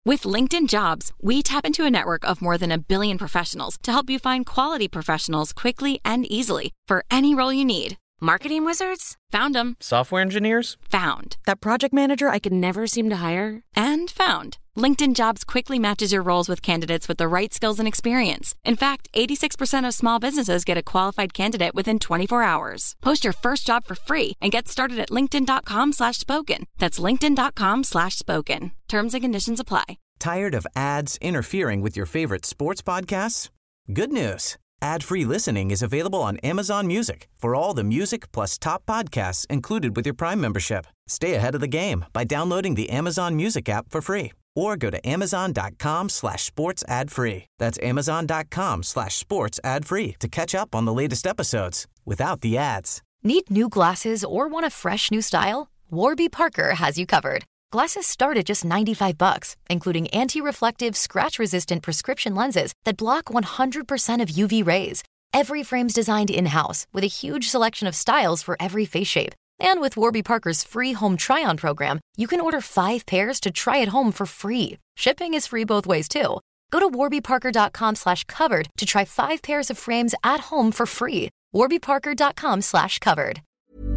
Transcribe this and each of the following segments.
With LinkedIn Jobs, we tap into a network of more than 1 billion professionals to help you find quality professionals quickly and easily for any role you need. Marketing wizards? Found them. Software engineers? Found. That project manager I could never seem to hire? And found. LinkedIn Jobs quickly matches your roles with candidates with the right skills and experience. In fact, 86% of small businesses get a qualified candidate within 24 hours. Post your first job for free and get started at linkedin.com/spoken. That's linkedin.com/spoken. Terms and conditions apply. Tired of ads interfering with your favorite sports podcasts? Good news. Ad-free listening is available on Amazon Music for all the music plus top podcasts included with your Prime membership. Stay ahead of the game by downloading the Amazon Music app for free or go to amazon.com/sports ad free. That's amazon.com/sports ad free to catch up on the latest episodes without the ads. Need new glasses or want a fresh new style? Warby Parker has you covered. Glasses start at just $95, including anti-reflective, scratch-resistant prescription lenses that block 100% of UV rays. Every frame's designed in-house with a huge selection of styles for every face shape. And with Warby Parker's free home try-on program, you can order 5 pairs to try at home for free. Shipping is free both ways, too. Go to warbyparker.com/covered to try 5 pairs of frames at home for free. warbyparker.com/covered.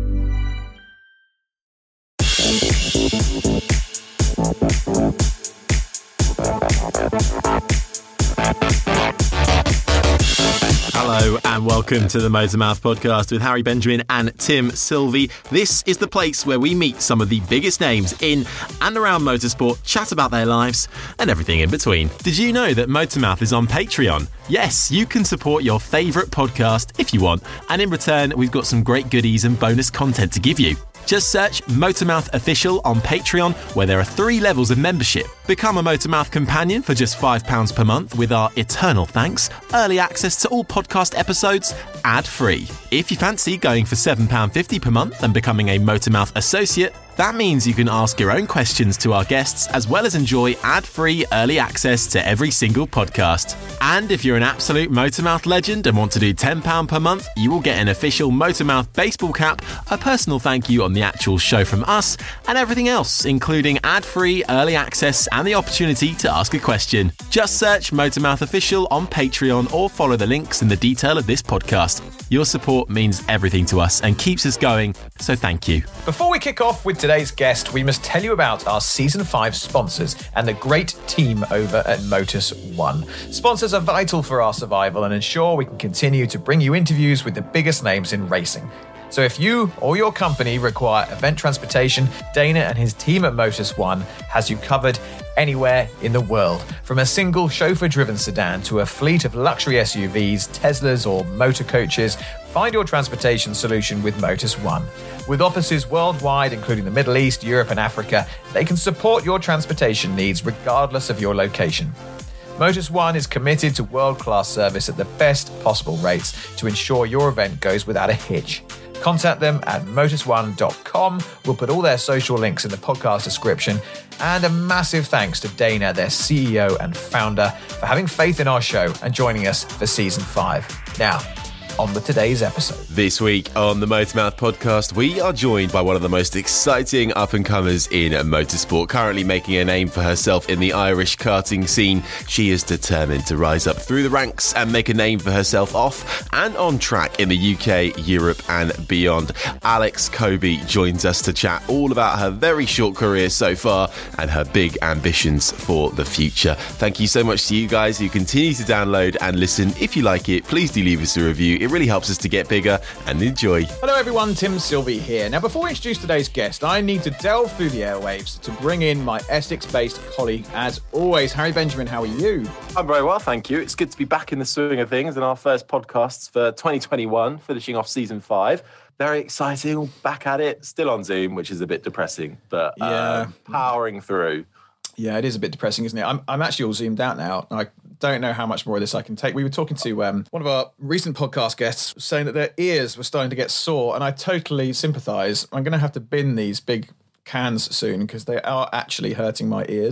Hello and welcome to the Motormouth podcast with Harry Benjamin and Tim Sylvie. This is the place where we meet some of the biggest names in and around motorsport, chat about their lives and everything in between. Did you know that Motormouth is on Patreon? Yes, you can support your favourite podcast if you want, and in return we've got some great goodies and bonus content to give you. Just search Motormouth Official on Patreon, where there are 3 levels of membership. Become a Motormouth companion for just £5 per month with our eternal thanks, early access to all podcast episodes, ad-free. If you fancy going for £7.50 per month and becoming a Motormouth associate, that means you can ask your own questions to our guests as well as enjoy ad-free early access to every single podcast. And if you're an absolute Motormouth legend and want to do £10 per month, you will get an official Motormouth baseball cap, a personal thank you on the actual show from us, and everything else, including ad-free early access and the opportunity to ask a question. Just search Motormouth Official on Patreon or follow the links in the detail of this podcast. Your support means everything to us and keeps us going, so thank you. Before we kick off with today's guest, we must tell you about our Season 5 sponsors and the great team over at Motus One. Sponsors are vital for our survival and ensure we can continue to bring you interviews with the biggest names in racing. So if you or your company require event transportation, Dana and his team at Motus One has you covered anywhere in the world. From a single chauffeur-driven sedan to a fleet of luxury SUVs, Teslas or motor coaches, find your transportation solution with Motus One. With offices worldwide, including the Middle East, Europe and Africa, they can support your transportation needs regardless of your location. Motus One is committed to world-class service at the best possible rates to ensure your event goes without a hitch. Contact them at motus1.com. We'll put all their social links in the podcast description. And a massive thanks to Dana, their CEO and founder, for having faith in our show and joining us for Season 5. Now, on with today's episode. This week on the Motormouth podcast, we are joined by one of the most exciting up-and-comers in motorsport, currently making a name for herself in the Irish karting scene. She is determined to rise up through the ranks and make a name for herself off and on track in the UK, Europe and beyond. Alex Coby joins us to chat all about her very short career so far and her big ambitions for the future. Thank you so much to you guys who continue to download and listen. If you like it, please do leave us a review. It really helps us to get bigger and enjoy. Hello everyone, Tim Sylvie here. Now before we introduce today's guest, I need to delve through the airwaves to bring in my Essex-based colleague as always. Harry Benjamin, how are you? I'm very well, thank you. It's good to be back in the swing of things and our first podcasts for 2021, finishing off Season 5. Very exciting, back at it, still on Zoom, which is a bit depressing, but powering through. Yeah, it is a bit depressing, isn't it? I'm actually all zoomed out now. I don't know how much more of this I can take. We were talking to one of our recent podcast guests saying that their ears were starting to get sore, and I totally sympathise. I'm going to have to bin these big cans soon because they are actually hurting my ears.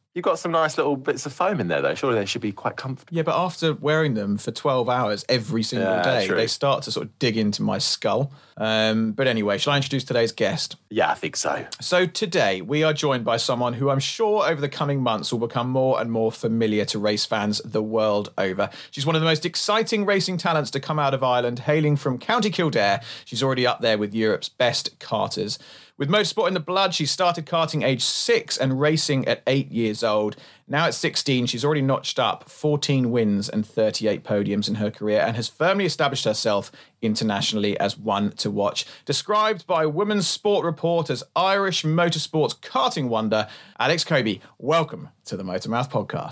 You've got some nice little bits of foam in there, though. Surely they should be quite comfortable. Yeah, but after wearing them for 12 hours every single day, true. they start to sort of dig into my skull. But anyway, shall I introduce today's guest? Yeah, I think so. So today we are joined by someone who I'm sure over the coming months will become more and more familiar to race fans the world over. She's one of the most exciting racing talents to come out of Ireland, hailing from County Kildare. She's already up there with Europe's best karters. With motorsport in the blood, she started karting age 6 and racing at 8 years old. Now at 16, she's already notched up 14 wins and 38 podiums in her career and has firmly established herself internationally as one to watch. Described by Women's Sport Report as Irish motorsport's karting wonder, Alex Coby, welcome to the Motormouth podcast.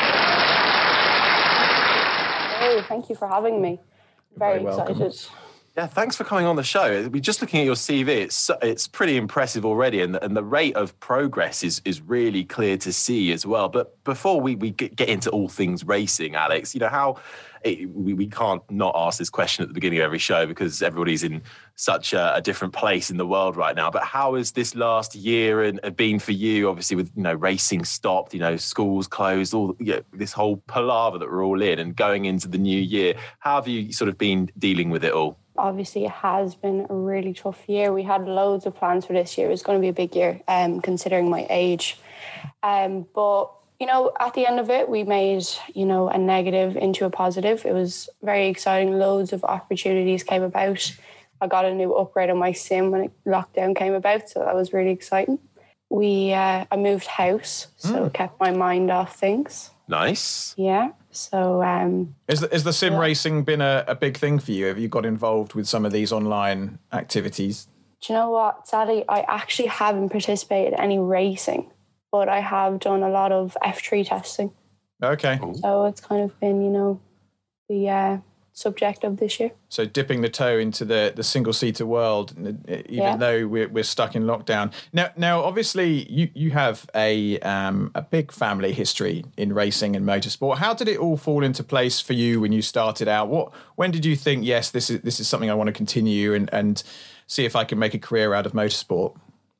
Hey, thank you for having me. Very excited. Yeah, thanks for coming on the show. Just looking at your CV, it's pretty impressive already, and the rate of progress is really clear to see as well. But before we get into all things racing, Alex, we can't not ask this question at the beginning of every show because everybody's in such a different place in the world right now. But how has this last year and been for you? Obviously, with racing stopped, schools closed, this whole palaver that we're all in, and going into the new year. How have you sort of been dealing with it all? Obviously, it has been a really tough year. We had loads of plans for this year. It was going to be a big year, considering my age. But at the end of it, we made, a negative into a positive. It was very exciting. Loads of opportunities came about. I got a new upgrade on my sim when lockdown came about, so that was really exciting. I moved house, so it kept my mind off things. Nice. Yeah. So, Is the sim racing been a big thing for you? Have you got involved with some of these online activities? Do you know what? Sadly, I actually haven't participated in any racing, but I have done a lot of F3 testing. Okay. So it's kind of been, the subject of this year. So dipping the toe into the single-seater world, even though we're stuck in lockdown. Now, obviously, you have a big family history in racing and motorsport. How did it all fall into place for you when you started out? When did you think, yes, this is something I want to continue and see if I can make a career out of motorsport?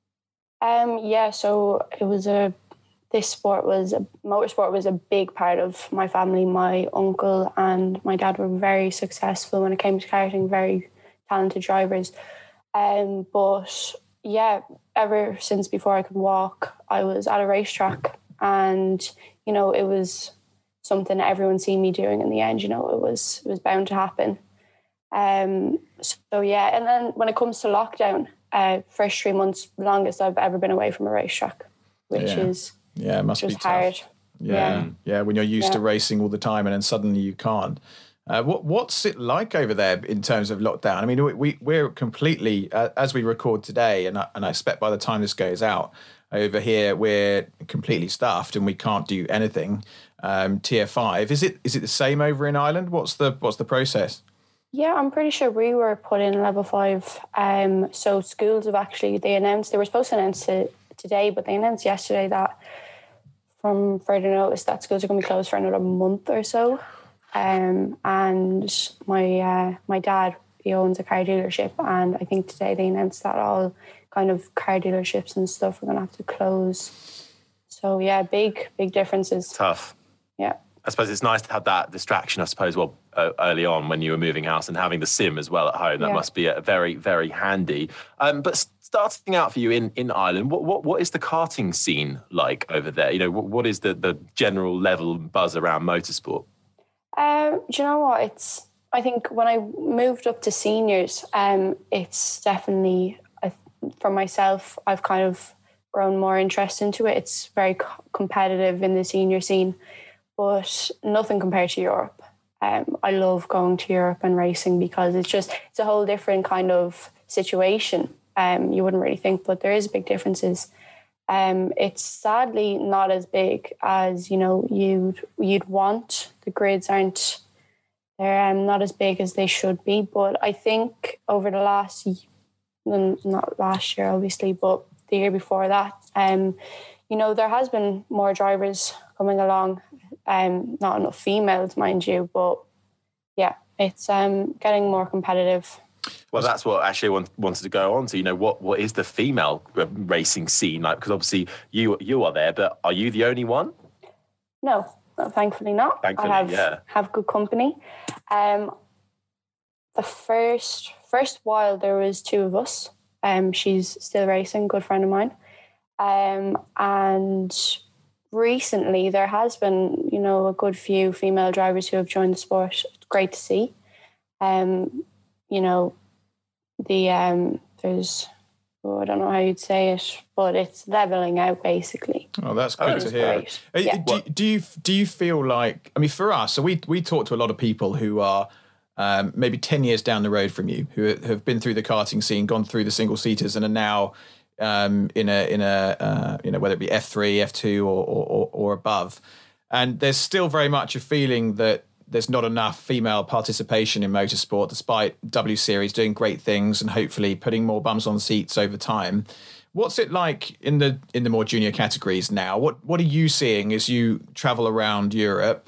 So it was motorsport was a big part of my family. My uncle and my dad were very successful when it came to karting, very talented drivers. But ever since before I could walk, I was at a racetrack, and it was something everyone seen me doing in the end. It was bound to happen. And then when it comes to lockdown, first 3 months, longest I've ever been away from a racetrack, which is it must be hard. Tough. Yeah, when you're used to racing all the time and then suddenly you can't. What's it like over there in terms of lockdown? I mean, we're completely, as we record today, and I expect by the time this goes out, over here we're completely stuffed and we can't do anything. Tier 5, is it the same over in Ireland? What's the process? Yeah, I'm pretty sure we were put in level 5. So schools have actually, they were supposed to announce it today, but they announced yesterday that from further notice that schools are going to be closed for another month or so. And my dad, he owns a car dealership, and I think today they announced that all kind of car dealerships and stuff are going to have to close. So yeah, big differences. Tough. Yeah. I suppose it's nice to have that distraction, early on when you were moving house and having the sim as well at home. That must be very, very handy. But starting out for you in Ireland, what is the karting scene like over there? What is the general level buzz around motorsport? Do you know what? I think when I moved up to seniors, it's definitely, for myself, I've kind of grown more interest into it. It's very competitive in the senior scene, but nothing compared to Europe. I love going to Europe and racing because it's a whole different kind of situation. You wouldn't really think, but there is big differences. It's sadly not as big as you'd want. The grids they're not as big as they should be. But I think over the not last year obviously, but the year before that, there has been more drivers coming along. Not enough females, mind you, but yeah, it's getting more competitive. Well, that's what actually I wanted to go on to. You know, what is the female racing scene like? Because obviously you are there, but are you the only one? No, thankfully not. Thankfully, I have good company. The first while there was two of us. She's still racing, good friend of mine. And recently there has been, you know, a good few female drivers who have joined the sport. It's great to see. You know, there's, I don't know how you'd say it, but it's leveling out basically. Oh, that's good to hear. Do you feel like, I mean, for us, so we talk to a lot of people who are maybe 10 years down the road from you, who have been through the karting scene, gone through the single seaters, and are now in a you know, whether it be F3, F2 or above. And there's still very much a feeling that there's not enough female participation in motorsport, despite W Series doing great things and hopefully putting more bums on seats over time. What's it like in the more junior categories now? What are you seeing as you travel around Europe?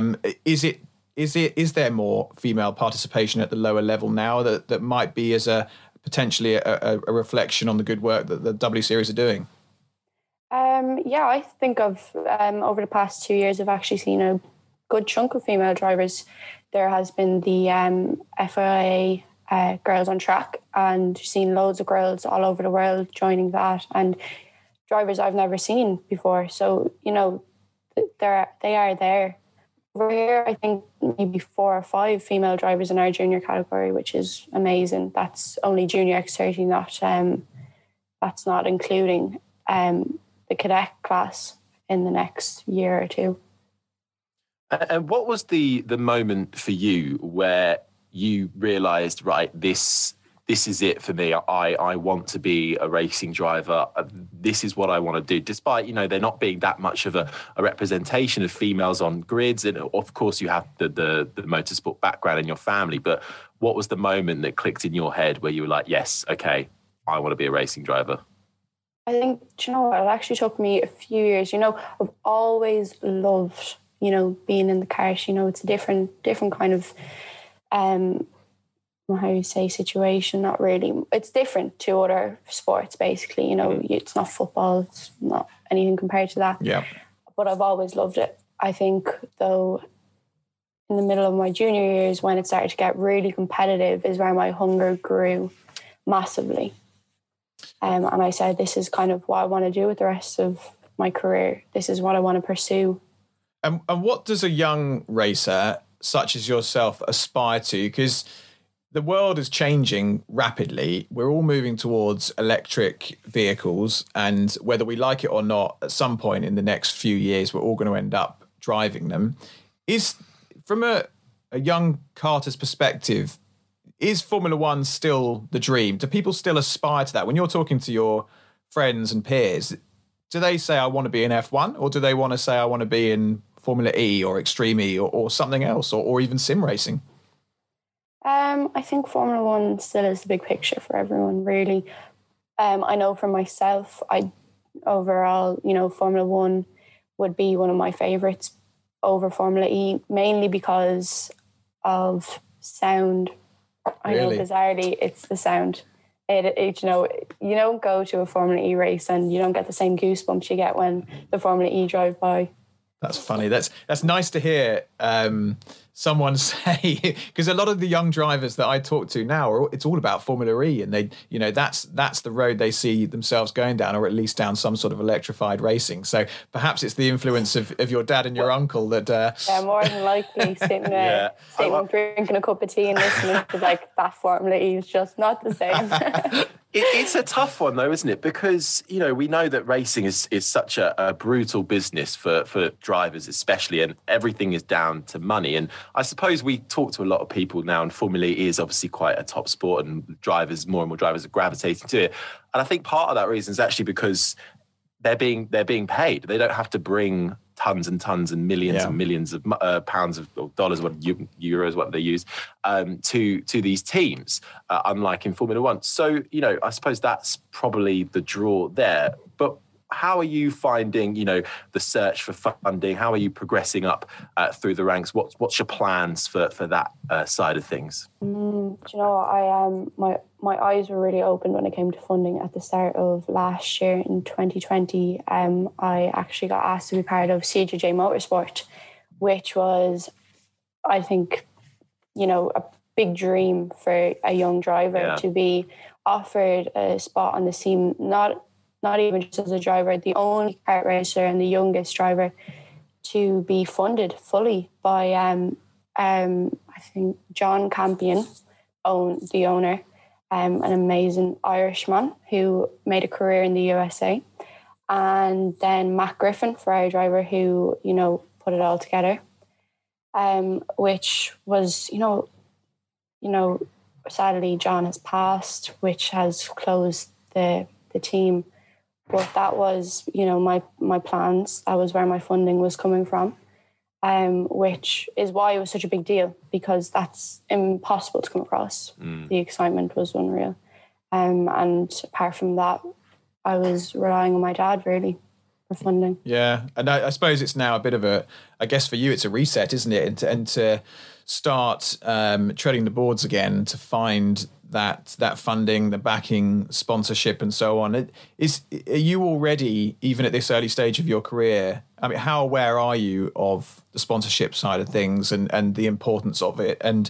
Is there more female participation at the lower level now that might be as a potentially a reflection on the good work that the W Series are doing? Yeah, I think over the past 2 years, I've actually seen a good chunk of female drivers. There has been the FIA Girls on Track, and seen loads of girls all over the world joining that, and drivers I've never seen before. So, you know, they are there. Over here, I think maybe 4 or 5 female drivers in our junior category, which is amazing. That's only junior X30, that's not including the cadet class in the next year or two. And what was the moment for you where you realised, right, this is it for me. I want to be a racing driver. This is what I want to do. Despite, you know, there not being that much of a representation of females on grids. And of course you have the motorsport background in your family. But what was the moment that clicked in your head where you were like, yes, okay, I want to be a racing driver? I think, do you know what? It actually took me a few years. You know, I've always loved, you know, being in the cars. You know, it's a different kind of, how you say, situation. Not really. It's different to other sports, basically. You know, it's not football. It's not anything compared to that. Yeah. But I've always loved it. I think, though, in the middle of my junior years, when it started to get really competitive, is where my hunger grew massively. And I said, this is kind of what I want to do with the rest of my career. This is what I want to pursue. And what does a young racer such as yourself aspire to? Because the world is changing rapidly. We're all moving towards electric vehicles, and whether we like it or not, at some point in the next few years, we're all going to end up driving them. Is, from a young karter's perspective, is Formula One still the dream? Do people still aspire to that? When you're talking to your friends and peers, do they say, I want to be in F1? Or do they want to say, I want to be in Formula E or Extreme E or something else, or even sim racing? I think Formula One still is the big picture for everyone, really. I know for myself, overall, you know, Formula One would be one of my favourites over Formula E, mainly because of sound. I know, bizarrely, it's the sound. It you know, you don't go to a Formula E race and you don't get the same goosebumps you get when the Formula E drive by. That's funny. That's nice to hear someone say, because a lot of the young drivers that I talk to now, it's all about Formula E, and they, you know, that's the road they see themselves going down, or at least down some sort of electrified racing. So perhaps it's the influence of your dad and your uncle that. Yeah, more than likely sitting drinking a cup of tea and listening to like that Formula E is just not the same. It's a tough one, though, isn't it? Because, you know, we know that racing is such a brutal business for drivers, especially, and everything is down to money. And I suppose we talk to a lot of people now, and Formula E is obviously quite a top sport, and more and more drivers are gravitating to it. And I think part of that reason is actually because they're being paid. They don't have to bring tons and tons and millions of pounds or dollars, euros, what they use, to these teams, unlike in Formula One. So, you know, I suppose that's probably the draw there. But how are you finding, the search for funding? How are you progressing up through the ranks? What's your plans for that side of things? Do you know what? My eyes were really opened when it came to funding at the start of last year in 2020. I actually got asked to be part of CJJ Motorsport, which was, I think, a big dream for a young driver to be offered a spot on the team, not even just as a driver, the only kart racer and the youngest driver to be funded fully by, I think, John Campion, the owner, an amazing Irishman who made a career in the USA. And then Matt Griffin, Ferrari driver, who, put it all together, which was, sadly John has passed, which has closed the team. But that was, my plans. That was where my funding was coming from, which is why it was such a big deal, because that's impossible to come across. The excitement was unreal. And apart from that, I was relying on my dad, really, for funding. Yeah, and I suppose it's now a bit of I guess for you it's a reset, isn't it? And to start treading the boards again, to find that funding, the backing, sponsorship and so on. Are you already, even at this early stage of your career, I mean, how aware are you of the sponsorship side of things and the importance of it? And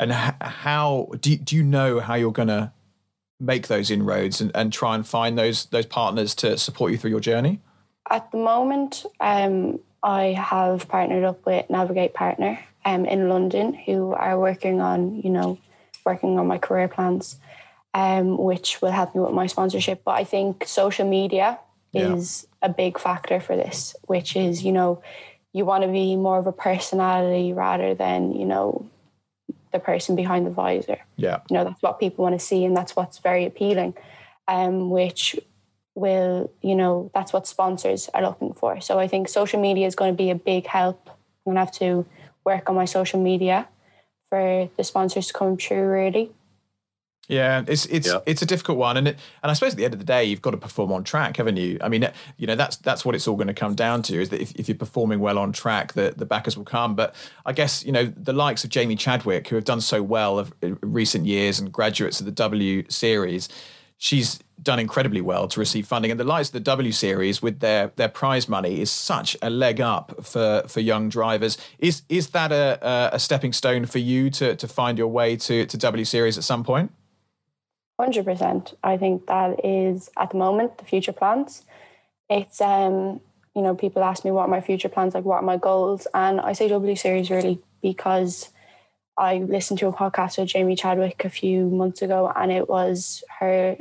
how do you know how you're going to make those inroads and try and find those partners to support you through your journey? At the moment, I have partnered up with Navigate Partner in London, who are working on my career plans, which will help me with my sponsorship. But I think social media is a big factor for this, which is, you want to be more of a personality rather than, the person behind the visor. Yeah. That's what people want to see, and that's what's very appealing, which will, that's what sponsors are looking for. So I think social media is going to be a big help. I'm going to have to work on my social media for the sponsors to come through, really. Yeah, it's a difficult one, and I suppose at the end of the day, you've got to perform on track, haven't you? I mean, that's what it's all going to come down to, is that if you're performing well on track, the backers will come. But I guess the likes of Jamie Chadwick, who have done so well of recent years and graduates of the W Series, she's done incredibly well to receive funding, and the likes of the W Series with their prize money is such a leg up for young drivers. Is that a stepping stone for you to find your way to W Series at some point? 100%. I think that is, at the moment, the future plans. It's, people ask me what are my future plans, like what are my goals, and I say W Series really because I listened to a podcast with Jamie Chadwick a few months ago, and it was her,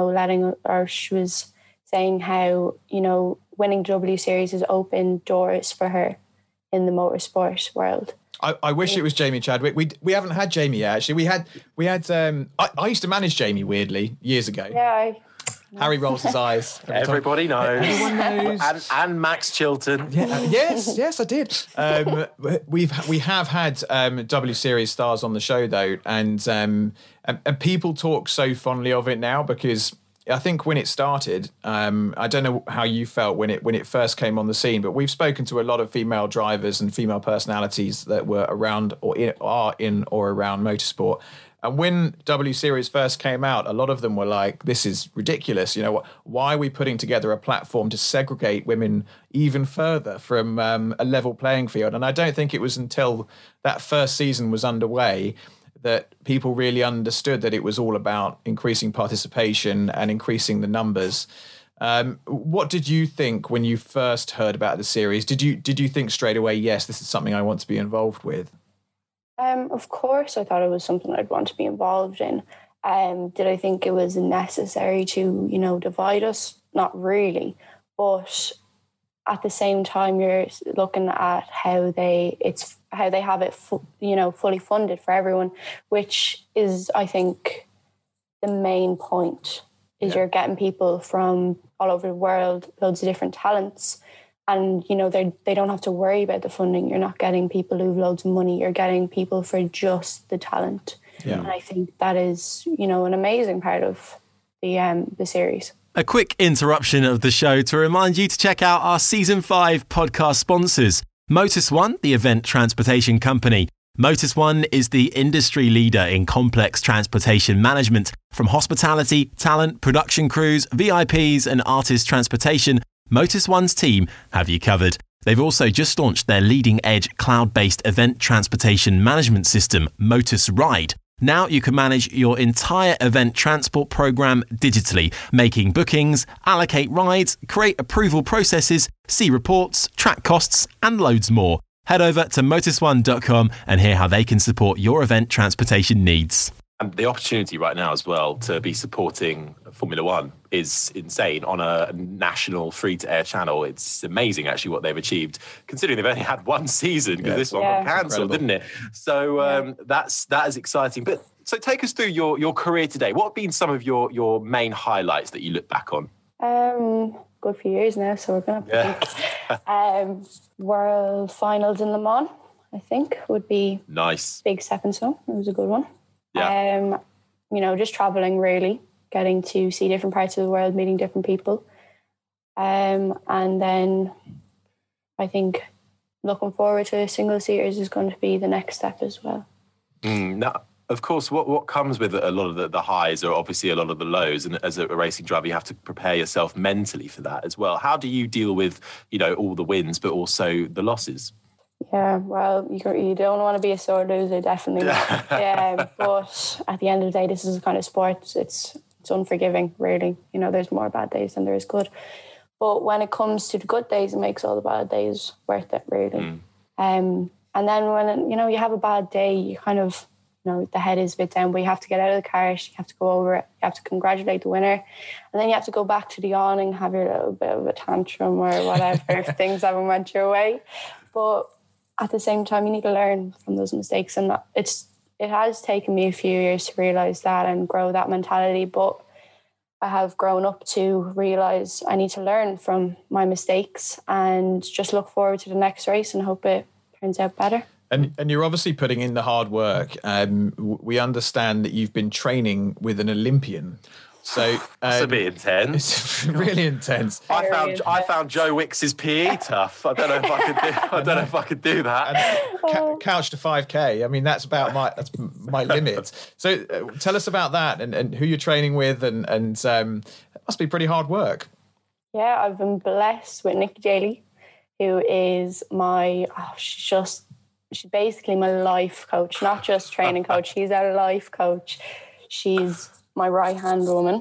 she was saying how, winning W Series has opened doors for her in the motorsport world. I wish it was Jamie Chadwick. We haven't had Jamie yet, actually. We had I used to manage Jamie, weirdly, years ago. Yeah. Harry rolls his eyes. Everybody knows. Everyone knows. And Max Chilton. Yeah, yes, I did. We have had W Series stars on the show though, and people talk so fondly of it now, because I think when it started, I don't know how you felt when it first came on the scene, but we've spoken to a lot of female drivers and female personalities that were around or are in or around motorsport. And when W Series first came out, a lot of them were like, this is ridiculous. Why are we putting together a platform to segregate women even further from a level playing field? And I don't think it was until that first season was underway that people really understood that it was all about increasing participation and increasing the numbers. What did you think when you first heard about the series? Did you think straight away, yes, this is something I want to be involved with? Of course, I thought it was something I'd want to be involved in. Did I think it was necessary to, divide us? Not really. But at the same time, you're looking at how they have it, fully funded for everyone, which is, I think, the main point. Is you're getting people from all over the world, loads of different talents. And, they don't have to worry about the funding. You're not getting people who've loads of money. You're getting people for just the talent. Yeah. And I think that is, an amazing part of the series. A quick interruption of the show to remind you to check out our Season 5 podcast sponsors. Motus One, the event transportation company. Motus One is the industry leader in complex transportation management. From hospitality, talent, production crews, VIPs and artist transportation, Motus One's team have you covered. They've also just launched their leading-edge cloud-based event transportation management system, Motus Ride. Now you can manage your entire event transport program digitally, making bookings, allocate rides, create approval processes, see reports, track costs, and loads more. Head over to motusone.com and hear how they can support your event transportation needs. And the opportunity right now as well to be supporting Formula One is insane on a national free-to-air channel. It's amazing, actually, what they've achieved, considering they've only had one season because this one got cancelled, didn't it? So that is exciting. But so take us through your career today. What have been some of your main highlights that you look back on? Good few years now, so we're going to think. World finals in Le Mans, I think, would be nice. Big stepping stone. It was a good one. Yeah. Just traveling, really, getting to see different parts of the world, meeting different people. And then I think looking forward to single seaters is going to be the next step as well. Now, of course, what comes with a lot of the highs are obviously a lot of the lows. And as a racing driver, you have to prepare yourself mentally for that as well. How do you deal with, all the wins, but also the losses? Yeah, well, you don't want to be a sore loser, definitely not. But at the end of the day, this is a kind of sport. It's unforgiving, really. There's more bad days than there is good. But when it comes to the good days, it makes all the bad days worth it, really. And then when you have a bad day, you kind of the head is a bit down, but you have to get out of the car, you have to go over it, you have to congratulate the winner, and then you have to go back to the awning, have your little bit of a tantrum or whatever if things haven't went your way. But at the same time, you need to learn from those mistakes, and it has taken me a few years to realise that and grow that mentality, but I have grown up to realise I need to learn from my mistakes and just look forward to the next race and hope it turns out better. And you're obviously putting in the hard work. We understand that you've been training with an Olympian. So that's a bit intense. It's really intense. I found Joe Wicks's PE tough. I don't know if I could do that. And couch to 5K. I mean, that's my limit. So tell us about that and who you're training with, and it must be pretty hard work. Yeah, I've been blessed with Nikki Daly, who is she's basically my life coach, not just training coach. She's our life coach. She's my right-hand woman.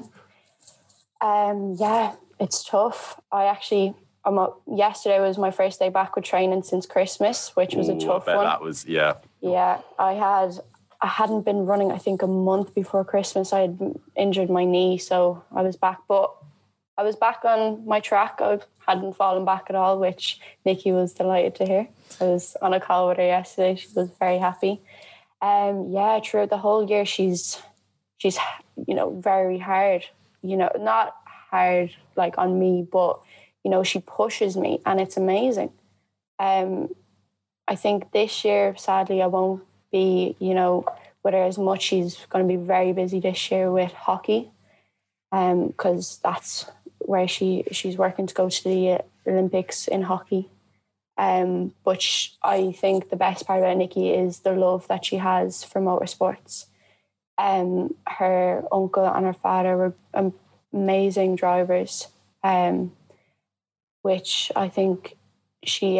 It's tough. Yesterday was my first day back with training since Christmas, which was a tough one. That was, yeah. Yeah, I hadn't been running, I think, a month before Christmas. I had injured my knee, so I was back. But I was back on my track. I hadn't fallen back at all, which Nikki was delighted to hear. I was on a call with her yesterday. She was very happy. Throughout the whole year, she's very hard. Not hard like on me, but she pushes me, and it's amazing. I think this year, sadly, I won't be with her as much. She's going to be very busy this year with hockey, because that's where she's working to go to the Olympics in hockey. But I think the best part about Nikki is the love that she has for motorsports. Her uncle and her father were amazing drivers, which I think she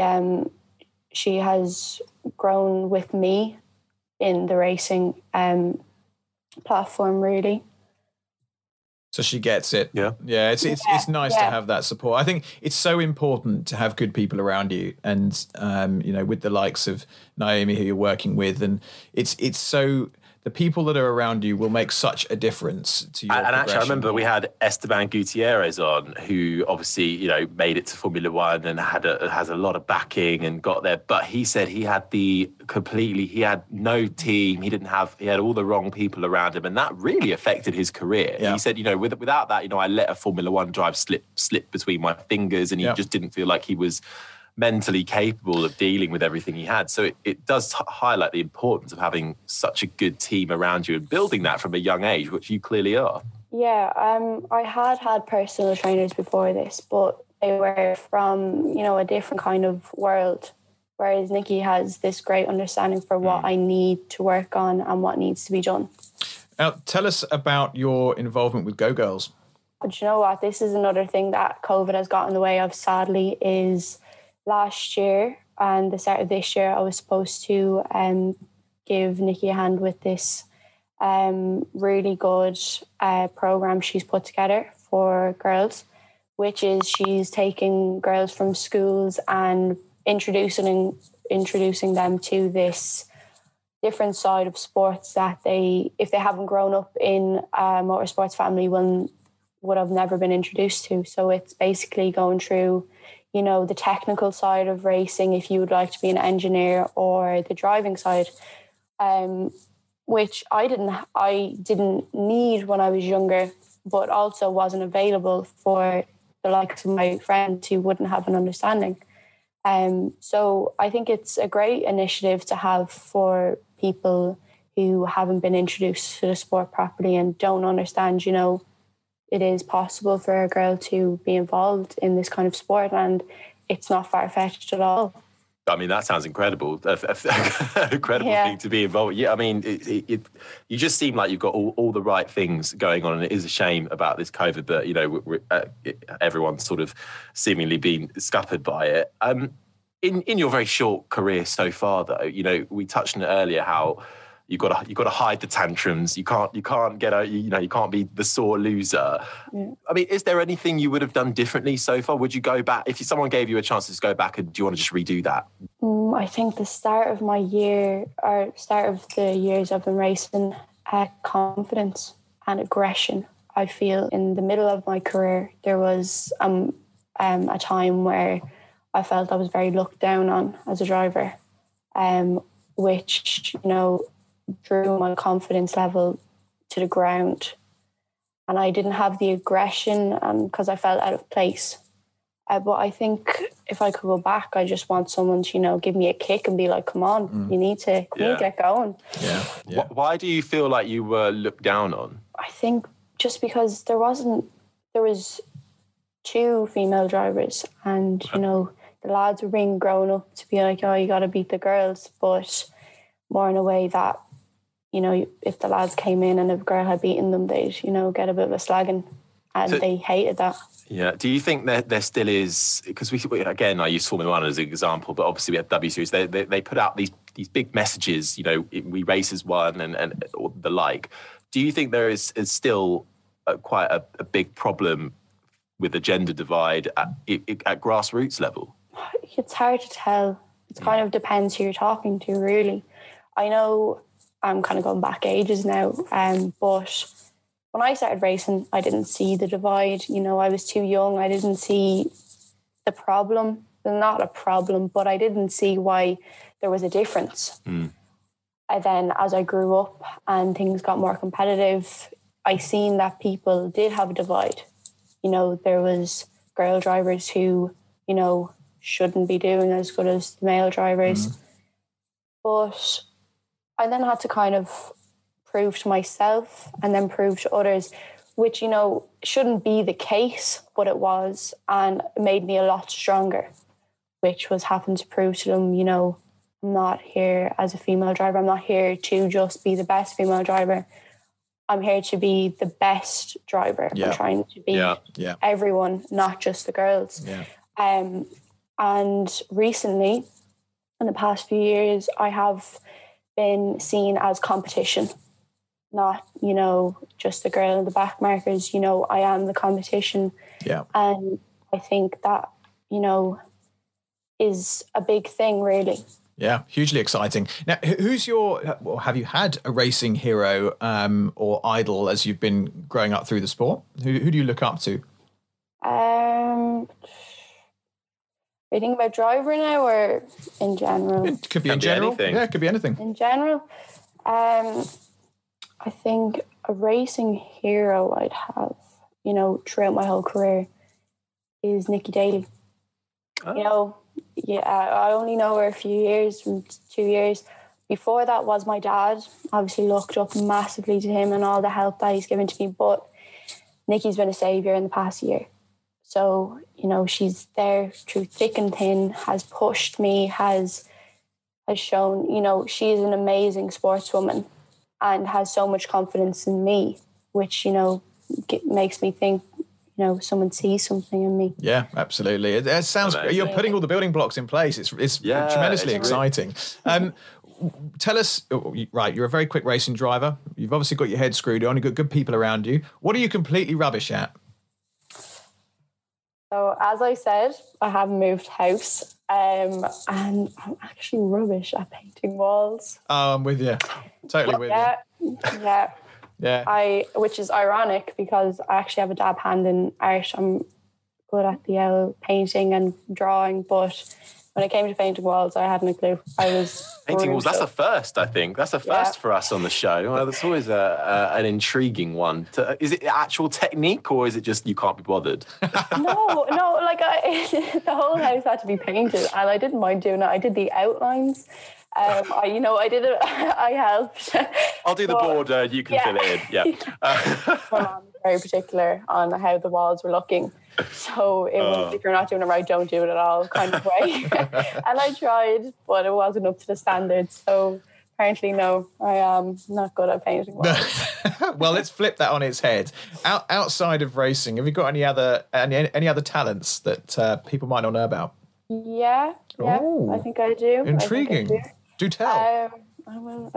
has grown with me in the racing platform, really. So she gets it. Yeah. It's nice to have that support. I think it's so important to have good people around you, and with the likes of Naomi, who you're working with, and it's so. The people that are around you will make such a difference to your progression. Actually, I remember we had Esteban Gutierrez on, who obviously, made it to Formula One and has a lot of backing and got there. But he said he had no team. He had all the wrong people around him, and that really affected his career. Yeah. He said, without that, I let a Formula One drive slip between my fingers, and he just didn't feel like he was mentally capable of dealing with everything he had. So it does highlight the importance of having such a good team around you and building that from a young age, which you clearly are. Yeah, I had personal trainers before this, but they were from, a different kind of world. Whereas Nikki has this great understanding for what I need to work on and what needs to be done. Now, tell us about your involvement with Go Girls. But you know what? This is another thing that COVID has got in the way of, sadly, is last year and the start of this year, I was supposed to give Nikki a hand with this really good program she's put together for girls, which is she's taking girls from schools and introducing them to this different side of sports that they, if they haven't grown up in a motorsports family, would have never been introduced to. So it's basically going through, the technical side of racing, if you would like to be an engineer, or the driving side, which I didn't need when I was younger, but also wasn't available for the likes of my friends who wouldn't have an understanding. So I think it's a great initiative to have for people who haven't been introduced to the sport properly and don't understand, it is possible for a girl to be involved in this kind of sport, and it's not far-fetched at all. I mean, that sounds incredible. Incredible thing to be involved. Yeah, I mean, you just seem like you've got all the right things going on, and it is a shame about this COVID that everyone's sort of seemingly been scuppered by it. In your very short career so far, though, we touched on it earlier how you've got to hide the tantrums. You can't get out. You can't be the sore loser. Yeah. I mean, is there anything you would have done differently so far? Would you go back if someone gave you a chance to just go back? And do you want to just redo that? I think the start of my year, or start of the years I've been racing, confidence and aggression. I feel in the middle of my career there was a time where I felt I was very looked down on as a driver, which drew my confidence level to the ground, and I didn't have the aggression because I felt out of place. But I think if I could go back, I just want someone to give me a kick and be like, come on, you need to get going. Yeah. Why do you feel like you were looked down on? I think just because there was 2 female drivers, and the lads were being grown up to be like, oh, you got to beat the girls, but more in a way that if the lads came in and a girl had beaten them, they'd, get a bit of a slagging, and they hated that. Yeah. Do you think that there still is, because we again, I use Formula One as an example, but obviously we have W Series, they put out these big messages, we race as one and the like. Do you think there is still quite a big problem with the gender divide at grassroots level? It's hard to tell. It kind of depends who you're talking to, really. I know I'm kind of going back ages now, but when I started racing, I didn't see the divide. I was too young. I didn't see the problem. Not a problem, but I didn't see why there was a difference. And then as I grew up and things got more competitive, I seen that people did have a divide. There was girl drivers who, shouldn't be doing as good as the male drivers. But I then had to kind of prove to myself and then prove to others, which, shouldn't be the case, but it was, and it made me a lot stronger, which was having to prove to them, I'm not here as a female driver. I'm not here to just be the best female driver. I'm here to be the best driver. Yeah. I'm trying to be everyone, not just the girls. Yeah. And recently, in the past few years, I have been seen as competition, not, just the girl in the back markers. I am the competition. Yeah. And I think that, is a big thing, really. Yeah, hugely exciting. Now, have you had a racing hero or idol as you've been growing up through the sport? Who do you look up to? Are you thinking about driver now or in general? It could be in general. Anything. Yeah, it could be anything. In general, I think a racing hero I'd have, throughout my whole career is Nikki Daly. Oh. I only know her a few years, 2 years. Before that was my dad. Obviously looked up massively to him and all the help that he's given to me. But Nikki's been a saviour in the past year. So, you know, she's there through thick and thin, has pushed me, has shown, you know, she's an amazing sportswoman and has so much confidence in me, which, you know, makes me think, you know, someone sees something in me. Yeah, absolutely. It sounds great. You're putting all the building blocks in place. It's tremendously exciting. Tell us, right, you're a very quick racing driver. You've obviously got your head screwed on. You've got good people around you. What are you completely rubbish at? So, as I said, I have moved house and I'm actually rubbish at painting walls. Oh, I'm with you. Totally with you. Yeah. Which is ironic because I actually have a dab hand in art. I'm good at the painting and drawing, but when it came to painting walls, I hadn't a clue. I was painting walls. That's a first, I think. That's a first for us on the show. Well, that's always an intriguing one. Is it actual technique, or is it just you can't be bothered? No. Like the whole house had to be painted, and I didn't mind doing it. I did the outlines. I did it. I helped. I'll do the border. You can fill it in. Yeah. My mom was very particular on how the walls were looking. So it was, if you're not doing it right, don't do it at all kind of way. And I tried, but it wasn't up to the standards. So apparently, no, I am not good at painting walls. Well, let's flip that on its head. Outside of racing, have you got any other talents that people might not know about? Yeah, Ooh, I think I do. Intriguing. Do tell. I will.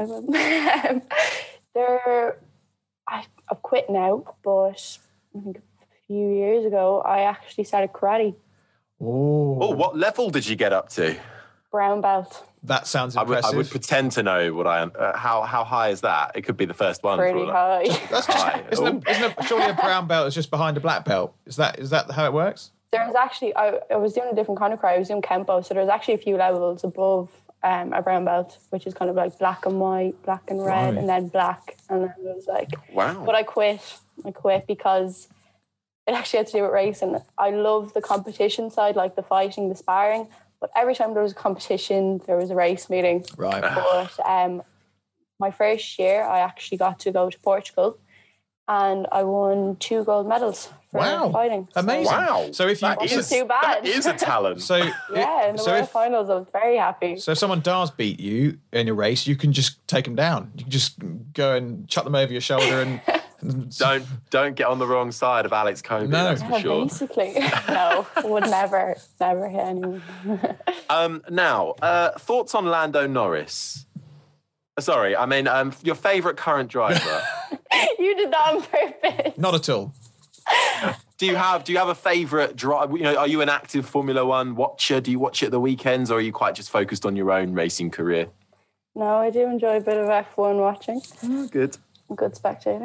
I've quit now, but I think a few years ago, I actually started karate. Oh, what level did you get up to? Brown belt. That sounds impressive. I would pretend to know what I am. How high is that? It could be the first one. Pretty high. That's high. Isn't surely a brown belt is just behind a black belt? Is that how it works? There was actually, I was doing a different kind of karate. I was doing Kempo, so there was actually a few levels above a brown belt, which is kind of like black and white, black and red, and then black. And then it was like, wow. But I quit because it actually had to do with racing. I love the competition side, like the fighting, the sparring. But every time there was a competition, there was a race meeting. Right. But my first year, I actually got to go to Portugal, and I won 2 gold medals for fighting. Amazing. Wow. So if you wasn't too bad. That is a talent. So in the World Finals, I was very happy. So if someone does beat you in a race, you can just take them down. You can just go and chuck them over your shoulder and don't get on the wrong side of Alex Kobe. No. That's for sure. Basically, no, would never hit anyone. Now, thoughts on Lando Norris? Sorry, I mean your favourite current driver. You did that on purpose. Not at all. Do you have a favourite driver? You know, are you an active Formula One watcher? Do you watch it at the weekends, or are you quite just focused on your own racing career? No, I do enjoy a bit of F1 watching. Oh, good. I'm a good spectator.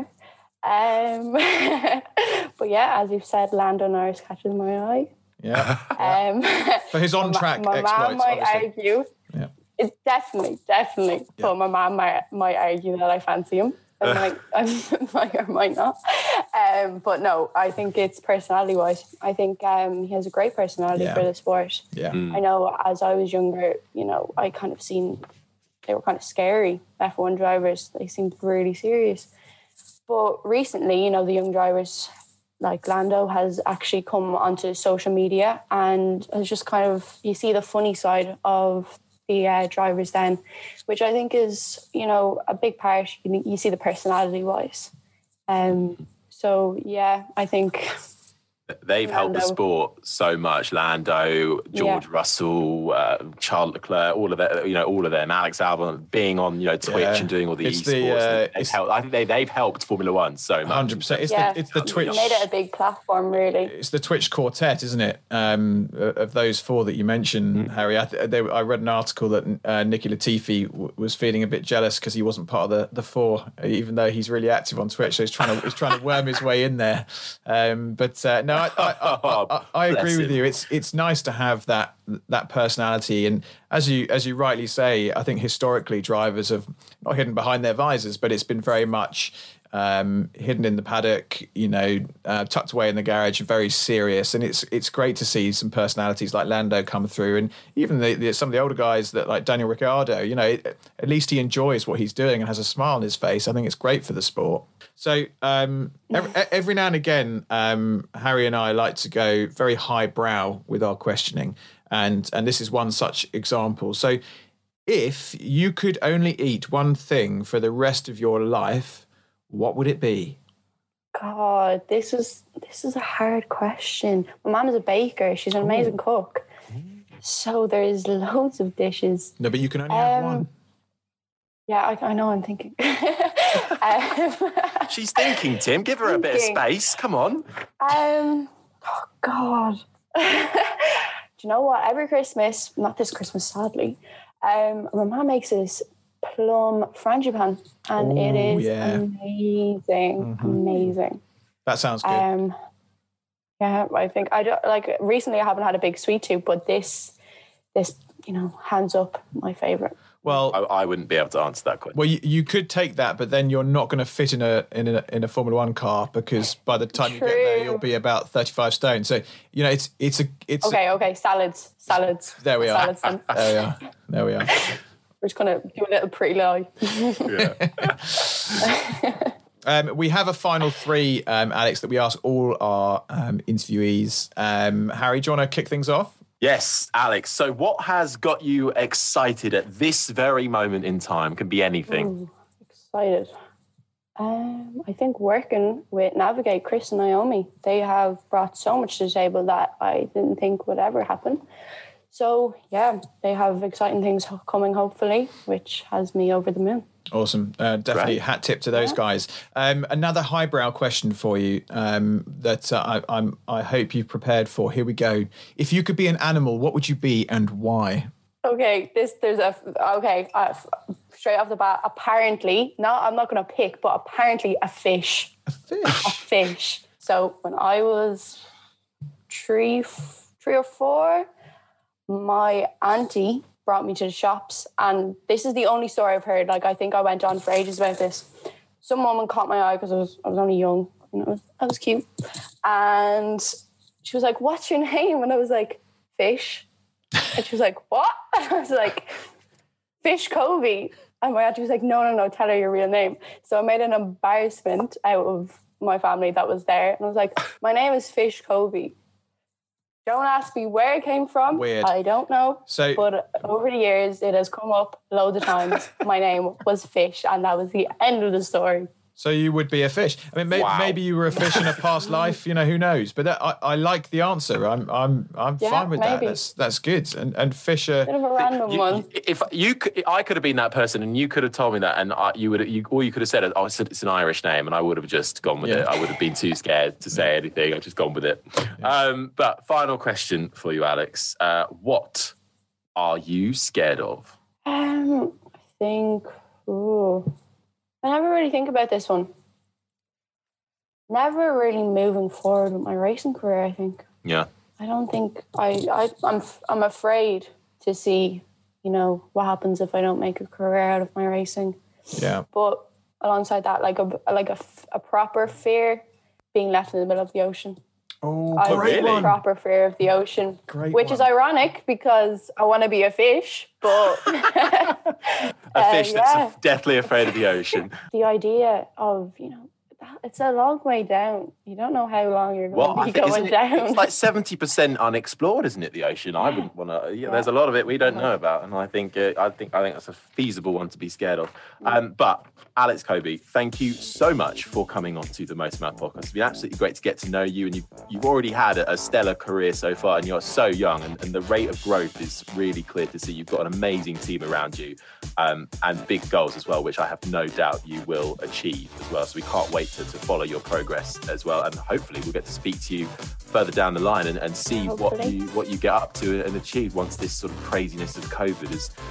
But yeah, as you've said, Lando Norris catches my eye. Yeah. For his on-track my exploits, mum might obviously. argue. Yeah. It's definitely. Yeah. But my mum might argue that I fancy him. I might or might not. But no, I think it's personality-wise. I think he has a great personality for the sport. Yeah. I know as I was younger, you know, I kind of seen they were kind of scary, F1 drivers. They seemed really serious. But recently, you know, the young drivers like Lando has actually come onto social media and has just kind of, you see the funny side of the drivers then, which I think is, you know, a big part. You see the personality-wise. So, yeah, I think... They've helped the sport so much. Lando, George Russell, Charles Leclerc, all of that, you know, all of them. Alex Albon being on, you know, Twitch and doing all the esports. I think they've helped Formula One so much. 100%. It's the Twitch. Made it a big platform, really. It's the Twitch quartet, isn't it? Of those 4 that you mentioned, Harry. I read an article that Nicky Latifi was feeling a bit jealous because he wasn't part of the 4, even though he's really active on Twitch. So he's trying to worm his way in there. No. I agree with you. It's nice to have that personality, and as you rightly say, I think historically drivers have not hidden behind their visors, but it's been very much hidden in the paddock, tucked away in the garage, very serious. And it's great to see some personalities like Lando come through, and even some of the older guys that like Daniel Ricciardo. At least he enjoys what he's doing and has a smile on his face. I think it's great for the sport. So every now and again, Harry and I like to go very highbrow with our questioning, and this is one such example. So if you could only eat one thing for the rest of your life, what would it be? God, this is a hard question. My mum is a baker. She's an amazing cook. So there's loads of dishes. No, but you can only have one. Yeah, I know. I'm thinking. She's thinking, Tim. Give her a bit of space. Come on. Oh, God. Do you know what? Every Christmas, not this Christmas, sadly, my mum makes this plum frangipane, and it is amazing. Amazing. That sounds good. Yeah, I think recently I haven't had a big sweet tooth, but this hands up my favorite. Well, I wouldn't be able to answer that question. Well, you could take that, but then you're not going to fit in a Formula One car, because by the time you get there, you'll be about 35 stone. So it's okay. Salads. There we are. There we are. We're just going to do a little pretty lie. We have a final three, Alex, that we ask all our interviewees. Harry, do you want to kick things off? Yes, Alex. So what has got you excited at this very moment in time? Can be anything. Excited. I think working with Navigate, Chris and Naomi, they have brought so much to the table that I didn't think would ever happen. So, yeah, they have exciting things coming, hopefully, which has me over the moon. Awesome. Definitely hat tip to those guys. Another highbrow question for you that I hope you've prepared for. Here we go. If you could be an animal, what would you be and why? Okay, straight off the bat, apparently, I'm not going to pick, but apparently a fish. A fish? A fish. So when I was three or four, my auntie brought me to the shops, and this is the only story I've heard. I think I went on for ages about this. Some woman caught my eye because I was only young. I was cute. And she was like, "What's your name?" And I was like, "Fish." And she was like, "What?" And I was like, "Fish Covey." And my auntie was like, no, tell her your real name. So I made an embarrassment out of my family that was there. And I was like, "My name is Fish Covey." Don't ask me where it came from. Weird. I don't know. But over the years, it has come up loads of times. My name was Fish, and that was the end of the story. So you would be a fish. I mean, maybe you were a fish in a past life. Who knows? But I like the answer. I'm fine with maybe. that. That's good. And fish are bit of a random one. If I could have been that person, and you could have told me that, and all you could have said, "Oh, it's an Irish name," and I would have just gone with it. I would have been too scared to say anything. I've just gone with it. Yeah. But final question for you, Alex. What are you scared of? I think. I never really think about this one. Never really moving forward with my racing career, I think. Yeah. I don't think I'm afraid to see, what happens if I don't make a career out of my racing. Yeah. But alongside that, a proper fear being left in the middle of the ocean. Oh, I great have a proper fear of the ocean, which is ironic because I want to be a fish, but a fish that's deathly afraid of the ocean. The idea of it's a long way down. You don't know how long you're going to be going down. It's like 70% unexplored, isn't it? The ocean. I wouldn't want to. There's a lot of it we don't know about, and I think that's a feasible one to be scared of. But Alex Covey, thank you so much for coming on to the Motormouth podcast. It's been absolutely great to get to know you, and you've already had a stellar career so far, and you're so young, and the rate of growth is really clear to see. You've got an amazing team around you, and big goals as well, which I have no doubt you will achieve as well. So we can't wait to follow your progress as well, and hopefully we'll get to speak to you further down the line and see what you get up to and achieve once this sort of craziness of COVID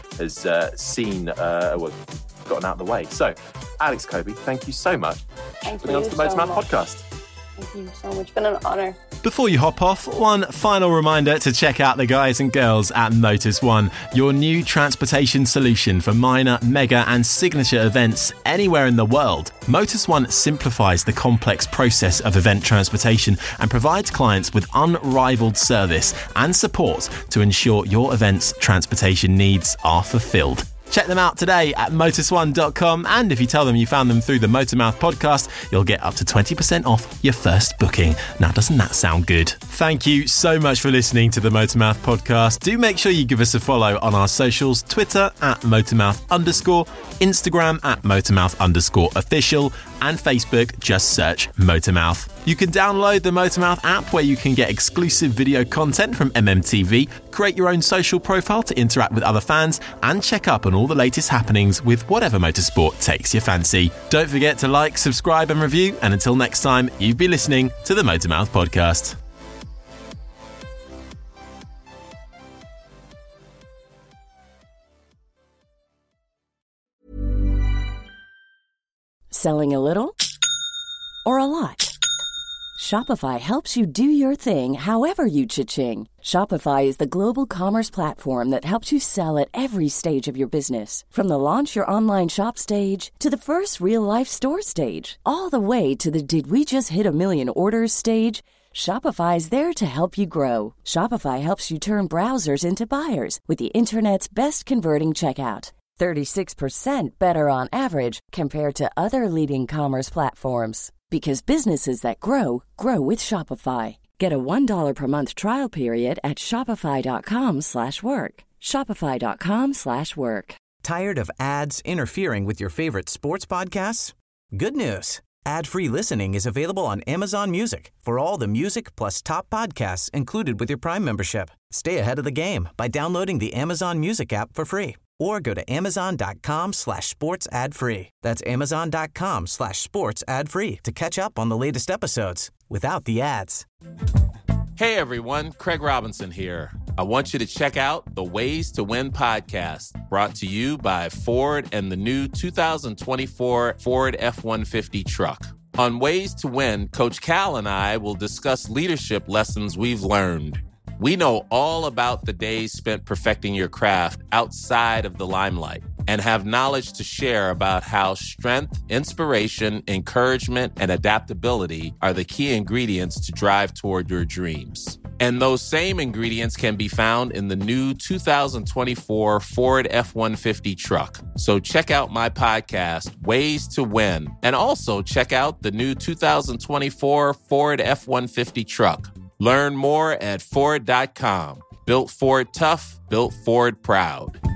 has gotten out of the way. So, Alex Covey, thank you so much for coming on to the Motormouth podcast. Thank you so much. It's been an honour. Before you hop off, one final reminder to check out the guys and girls at Motus One, your new transportation solution for minor, mega and signature events anywhere in the world. Motus One simplifies the complex process of event transportation and provides clients with unrivaled service and support to ensure your event's transportation needs are fulfilled. Check them out today at motus1.com, and if you tell them you found them through the Motormouth podcast, you'll get up to 20% off your first booking. Now, doesn't that sound good? Thank you so much for listening to the Motormouth podcast. Do make sure you give us a follow on our socials, Twitter at Motormouth_, Instagram at Motormouth_official, and Facebook, just search Motormouth. You can download the Motormouth app where you can get exclusive video content from MMTV, create your own social profile to interact with other fans, and check up on all the latest happenings with whatever motorsport takes your fancy. Don't forget to like, subscribe and review, and until next time, you've been listening to the Motormouth podcast. Selling a little or a lot? Shopify helps you do your thing however you cha-ching. Shopify is the global commerce platform that helps you sell at every stage of your business. From the launch your online shop stage to the first real-life store stage, all the way to the did we just hit a million orders stage. Shopify is there to help you grow. Shopify helps you turn browsers into buyers with the internet's best converting checkout. 36% better on average compared to other leading commerce platforms. Because businesses that grow, grow with Shopify. Get a $1 per month trial period at shopify.com/work. Shopify.com/work. Tired of ads interfering with your favorite sports podcasts? Good news. Ad-free listening is available on Amazon Music for all the music plus top podcasts included with your Prime membership. Stay ahead of the game by downloading the Amazon Music app for free. Or go to amazon.com/sports ad free. That's amazon.com/sports ad free to catch up on the latest episodes without the ads. Hey everyone, Craig Robinson here. I want you to check out the Ways to Win podcast, brought to you by Ford and the new 2024 Ford F-150 truck. On Ways to Win, Coach Cal and I will discuss leadership lessons we've learned. We know all about the days spent perfecting your craft outside of the limelight and have knowledge to share about how strength, inspiration, encouragement, and adaptability are the key ingredients to drive toward your dreams. And those same ingredients can be found in the new 2024 Ford F-150 truck. So check out my podcast, Ways to Win, and also check out the new 2024 Ford F-150 truck. Learn more at Ford.com. Built Ford tough, built Ford proud.